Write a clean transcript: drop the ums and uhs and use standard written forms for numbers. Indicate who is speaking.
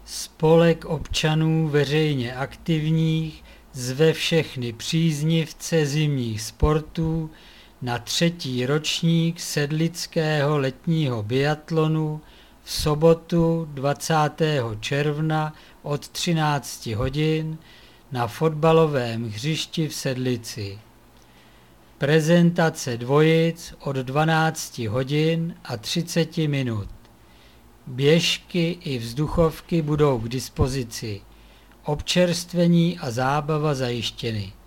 Speaker 1: Spolek občanů veřejně aktivních zve všechny příznivce zimních sportů na 3. ročník sedlického letního biatlonu v sobotu 20. června od 13 hodin na fotbalovém hřišti v Sedlici. Prezentace dvojic od 12 hodin a 30 minut. Běžky i vzduchovky budou k dispozici. Občerstvení a zábava zajištěny.